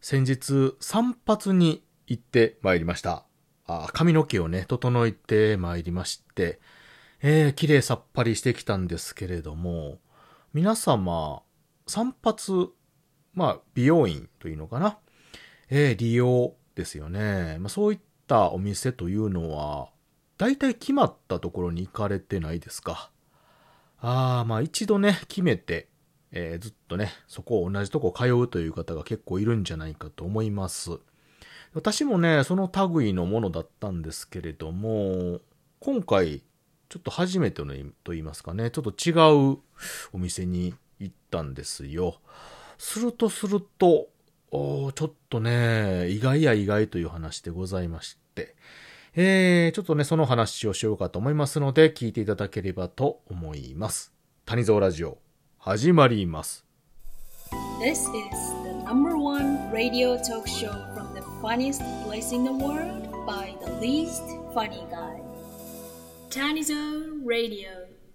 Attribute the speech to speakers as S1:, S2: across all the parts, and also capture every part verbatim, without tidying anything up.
S1: 先日散髪に行ってまいりました。あ、髪の毛をね、整えてまいりまして、えー、綺麗さっぱりしてきたんですけれども、皆様、散髪、まあ、美容院というのかな。えー、利用ですよね。まあ、そういったお店というのは、だいたい決まったところに行かれてないですか。ああ、まあ一度ね、決めて、えー、ずっとね、そこを同じとこ通うという方が結構いるんじゃないかと思います。私もね、その類のものだったんですけれども、今回、ちょっと初めてのと言いますかね、ちょっと違うお店に行ったんですよ。するとすると、おちょっとね、意外や意外という話でございまして、えー、ちょっとね、その話をしようかと思いますので、聞いていただければと思います。谷蔵ラジオ、始まります。
S2: This is the number one radio talk show from the funniest place in the world by the least funny guy. Tanizo Radio.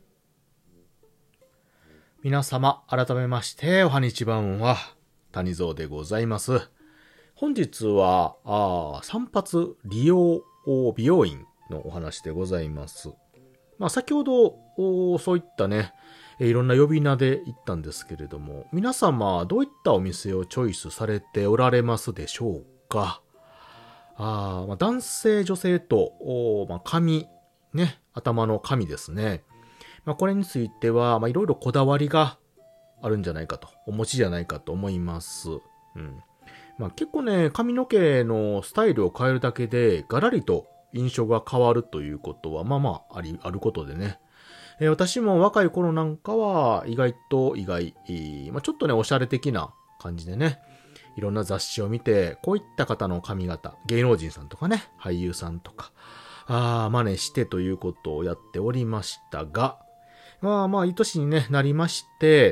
S1: 皆様、改めまして、おはにちばんは、谷蔵でございます。本日は、あ散髪利用美容院のお話でございます。まあ先ほど、そういったね、いろんな呼び名で言ったんですけれども、皆様どういったお店をチョイスされておられますでしょうか。あまあ男性女性と、まあ、髪、ね、頭の髪ですね。まあこれについては、まあいろいろこだわりがあるんじゃないかと、お持ちじゃないかと思います。うん。まあ、結構ね、髪の毛のスタイルを変えるだけで、ガラリと印象が変わるということは、まあまあ、あり、あることでね。えー、私も若い頃なんかは、意外と意外、まあ、ちょっとね、おしゃれ的な感じでね、いろんな雑誌を見て、こういった方の髪型、芸能人さんとかね、俳優さんとか、あー、真似してということをやっておりましたが、まあまあ、いい年に、ね、なりまして、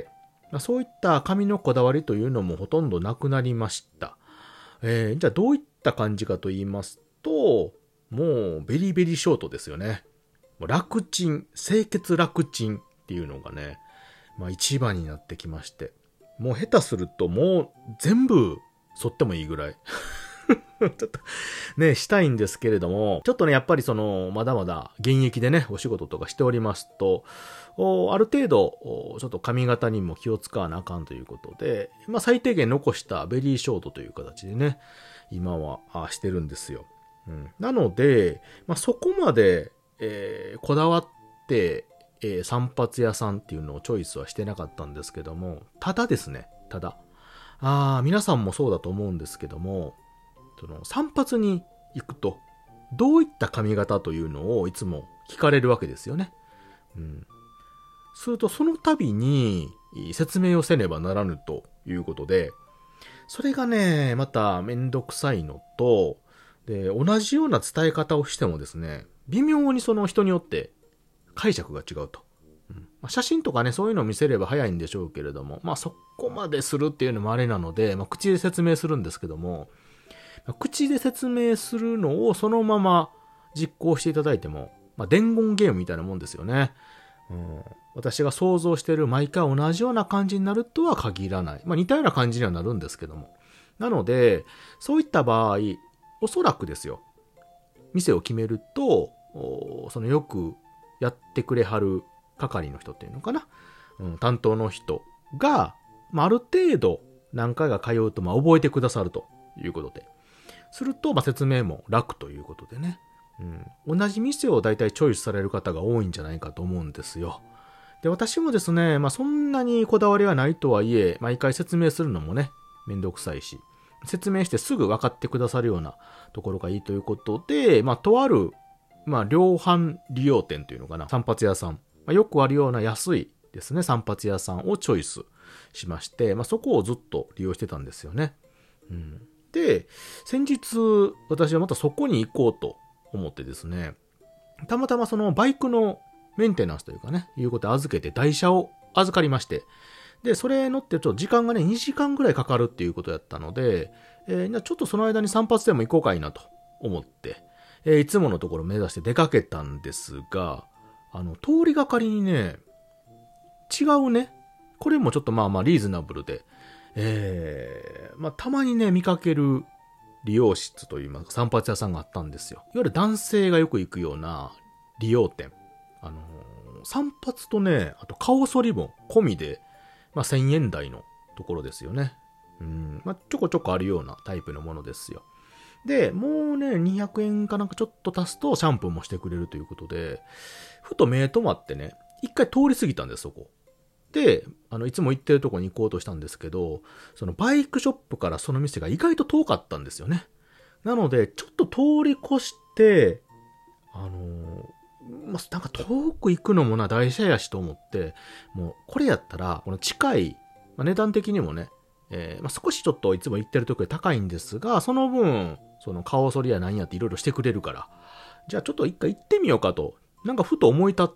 S1: そういった髪のこだわりというのもほとんどなくなりました。えー、じゃあどういった感じかと言いますと、もうベリーベリーショートですよね。楽ちん、清潔楽ちんっていうのがね、まあ一番になってきまして。もう下手するともう全部剃ってもいいぐらい。ちょっとね、したいんですけれども、ちょっとね、やっぱりその、まだまだ現役でね、お仕事とかしておりますと、ある程度、ちょっと髪型にも気を使わなあかんということで、まあ最低限残したベリーショートという形でね、今はしてるんですよ。うん、なので、まあそこまで、えー、こだわって、えー、散髪屋さんっていうのをチョイスはしてなかったんですけども、ただですね、ただ、あ皆さんもそうだと思うんですけども、その散髪に行くとどういった髪型というのをいつも聞かれるわけですよね。うん。するとその度に説明をせねばならぬということで、それがね、まためんどくさいのと、で、同じような伝え方をしてもですね、微妙にその人によって解釈が違うと。うんまあ、写真とかね、そういうのを見せれば早いんでしょうけれども、まあそこまでするっていうのもあれなので、まあ口で説明するんですけども、口で説明するのをそのまま実行していただいても、まあ、伝言ゲームみたいなもんですよね。うん、私が想像している毎回同じような感じになるとは限らない。まあ、似たような感じにはなるんですけども。なので、そういった場合、おそらくですよ。店を決めると、そのよくやってくれはる係の人っていうのかな。うん、担当の人が、まあ、ある程度何回か通うとまあ覚えてくださるということで。すると、まあ、説明も楽ということでね。うん、同じ店を大体チョイスされる方が多いんじゃないかと思うんですよ。で、私もですね、まあ、そんなにこだわりはないとはいえ、毎回説明するのもね、めんどくさいし、説明してすぐ分かってくださるようなところがいいということで、まあ、とある、まあ、量販利用店というのかな、散髪屋さん、まあ、よくあるような安いですね、散髪屋さんをチョイスしまして、まあ、そこをずっと利用してたんですよね。うんで、先日、私はまたそこに行こうと思ってですね、たまたまそのバイクのメンテナンスというかね、いうことで預けて台車を預かりまして、で、それ乗ってちょっと時間がね、にじかんぐらいかかるっていうことやったので、えー、ちょっとその間に散髪でも行こうかいなと思って、えー、いつものところを目指して出かけたんですが、あの、通りがかりにね、違うね、これもちょっとまあまあリーズナブルで、 えー、まあ、たまにね、見かける理容室といいますか、散髪屋さんがあったんですよ。いわゆる男性がよく行くような理容店。あのー、散髪とね、あと顔剃りも込みで、まあ、せんえん台のところですよね。うん、まあ、ちょこちょこあるようなタイプのものですよ。で、もうね、にひゃくえんかなんかちょっと足すとシャンプーもしてくれるということで、ふと目止まってね、一回通り過ぎたんです、そこ。で、あの、いつも行ってるとこに行こうとしたんですけど、そのバイクショップからその店が意外と遠かったんですよね。なので、ちょっと通り越して、あのー、まあ、なんか遠く行くのもな、台車やしと思って、もう、これやったら、この近い、まあ、値段的にもね、えー、まあ、少しちょっといつも行ってるとこより高いんですが、その分、その顔剃りや何やっていろいろしてくれるから、じゃあちょっと一回行ってみようかと、なんかふと思い立って、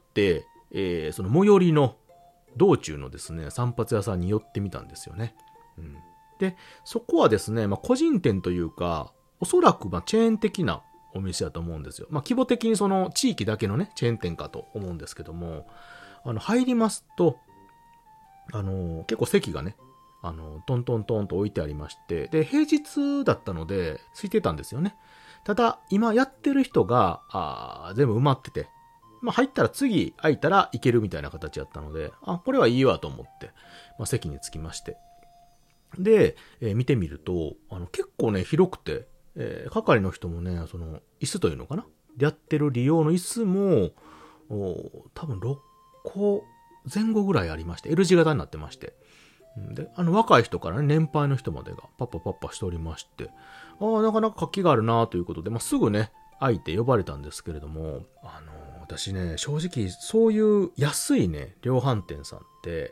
S1: えー、その最寄りの道中のですね、散髪屋さんに寄ってみたんですよね。うん、で、そこはですね、まあ、個人店というか、おそらくまあチェーン的なお店だと思うんですよ。まあ、規模的にその地域だけのね、チェーン店かと思うんですけども、あの、入りますと、あのー、結構席がね、あの、トントントンと置いてありまして、で、平日だったので、空いてたんですよね。ただ、今やってる人が、あ全部埋まってて、まあ入ったら次空いたら行けるみたいな形だったので、あ、これはいいわと思って、まあ席に着きまして。で、えー、見てみると、あの、結構ね、広くて、えー、係の人もね、その、椅子というのかな？やってる利用の椅子も、多分ろっこぜん後ぐらいありまして、L 字型になってまして、で、あの若い人からね、年配の人までがパッパパッパしておりまして、ああ、なかなか活気があるなということで、まあ、すぐね、空いて呼ばれたんですけれども、あのー、私ね、正直、そういう安いね、量販店さんって、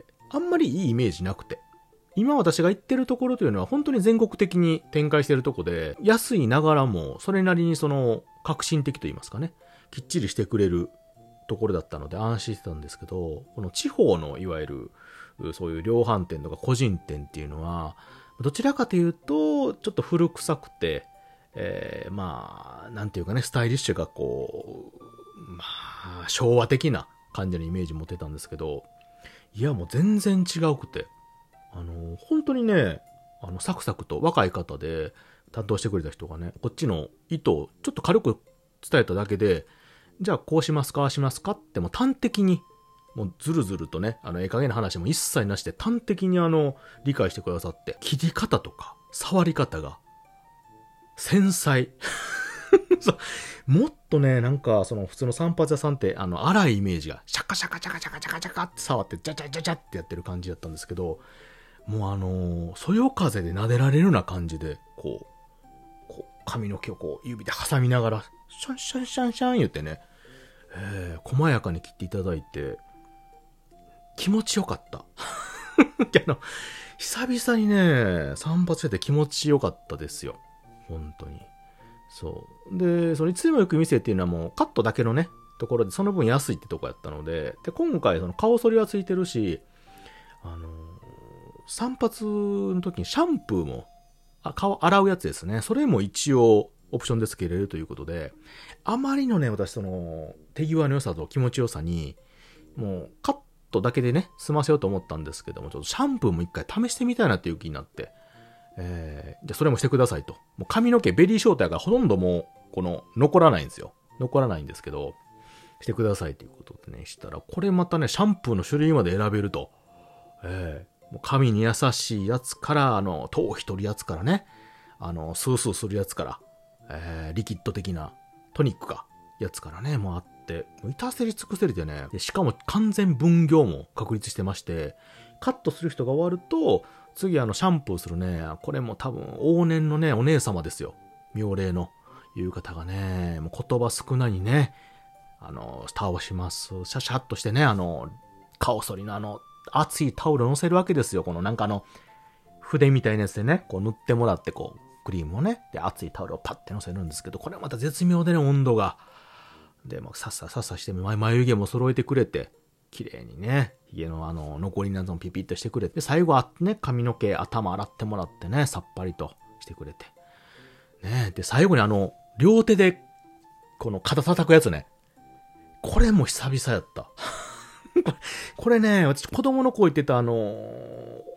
S1: あんまりいいイメージなくて。今私が行ってるところというのは本当に全国的に展開してるとこで、安いながらも、それなりにその、革新的と言いますかね、きっちりしてくれるところだったので安心してたんですけど、この地方のいわゆる、そういう量販店とか個人店っていうのは、どちらかというと、ちょっと古臭くて、えー、まあ、なんていうかね、スタイリッシュがこう、まあ、昭和的な感じのイメージ持ってたんですけど、いやもう全然違うくて、あの、本当にね、あの、サクサクと若い方で担当してくれた人がね、こっちの意図をちょっと軽く伝えただけで、じゃあこうしますか、ああしますかってもう端的に、もうずるずるとね、あの、ええ加減な話も一切なしで端的にあの、理解してくださって、切り方とか、触り方が、繊細。もっとね、なんか、その普通の散髪屋さんって、あの、荒いイメージが、シャカシャカシャカシャカシャカシャカって触って、ジャジャジャジャってやってる感じだったんですけど、もうあのー、そよ風で撫でられるような感じで、こう、こう、髪の毛をこう、指で挟みながら、シャンシャンシャンシャン言ってね、えー、細やかに切っていただいて、気持ちよかった。あの、久々にね、散髪してて気持ちよかったですよ。本当に。そう。で、そのいつでも行く店っていうのはもうカットだけのね、ところでその分安いってとこやったので、で、今回その顔剃りはついてるし、あのー、散髪の時にシャンプーも、あ、顔洗うやつですね。それも一応オプションで付けれるということで、あまりのね、私その、手際の良さと気持ちよさに、もうカットだけでね、済ませようと思ったんですけども、ちょっとシャンプーも一回試してみたいなっていう気になって、えー、じゃあそれもしてくださいと。もう髪の毛ベリーショートやからほとんどもう、この、残らないんですよ。残らないんですけど、してくださいということでね、したら、これまたね、シャンプーの種類まで選べると。えー、もう髪に優しいやつから、あの、頭皮取るやつからね、あの、スースーするやつから、えー、リキッド的な、トニックか、やつからね、もうあって、至せり尽くせりでね、でしかも完全分業も確立してまして、カットする人が終わると、次あの、シャンプーするね、これも多分、往年のね、お姉様ですよ。妙齢の、いう方がね、もう言葉少ないにね、あの、倒します。シャシャッとしてね、あの、顔剃りのあの、熱いタオルを乗せるわけですよ。このなんかあの、筆みたいなやつでね、こう塗ってもらって、こう、クリームをね、で、熱いタオルをパッて乗せるんですけど、これはまた絶妙でね、温度が。で、もうさっささっさして、眉毛も揃えてくれて、綺麗にね、髭のあの、残りなどもピピッとしてくれて、最後はね、髪の毛、頭洗ってもらってね、さっぱりとしてくれて。ね、で、最後にあの、両手で、この肩叩くやつね。これも久々やった。これね、私子供の子言ってたあの、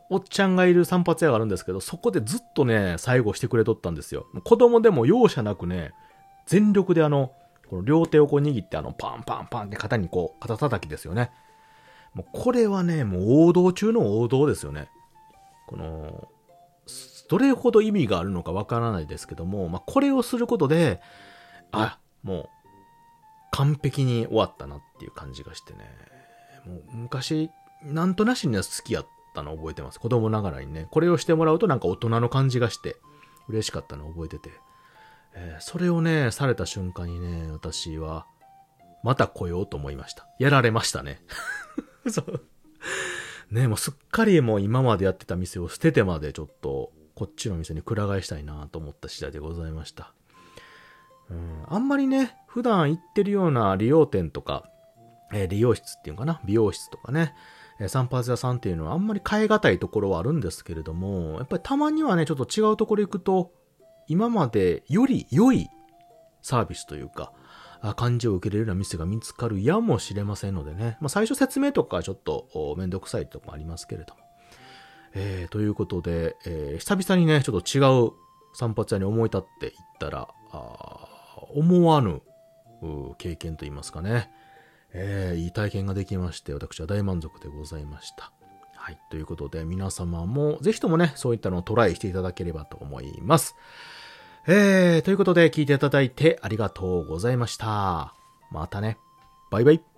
S1: おっちゃんがいる散髪屋があるんですけど、そこでずっとね、最後してくれとったんですよ。子供でも容赦なくね、全力であの、この両手をこう握ってあの、パンパンパンって肩にこう、肩叩きですよね。もうこれはね、もう王道中の王道ですよね。この、どれほど意味があるのかわからないですけども、まあ、これをすることで、あ、もう、完璧に終わったなっていう感じがしてね。もう昔、なんとなしには好きやったのを覚えてます。子供ながらにね。これをしてもらうとなんか大人の感じがして、嬉しかったのを覚えてて。えー、それをね、された瞬間にね、私は、また来ようと思いました。やられましたね。そう。ね、もうすっかりもう今までやってた店を捨ててまでちょっと、こっちの店にくら替えしたいなと思った次第でございました。うん、あんまりね、普段行ってるような理容店とか、えー、理容室っていうのかな、美容室とかね、えー、散髪屋さんっていうのはあんまり変え難いところはあるんですけれども、やっぱりたまにはね、ちょっと違うところ行くと、今までより良いサービスというか、感じを受けれるような店が見つかるやもしれませんのでね、まあ、最初説明とかちょっとめんどくさいとこもありますけれども。えー、ということで、えー、久々にね、ちょっと違う散髪屋に思い立って行ったら、あ思わぬ経験といいますかね、えー、いい体験ができまして、私は大満足でございました。はい。ということで、皆様もぜひともね、そういったのをトライしていただければと思います。えー、ということで、聞いていただいてありがとうございました。またね。バイバイ。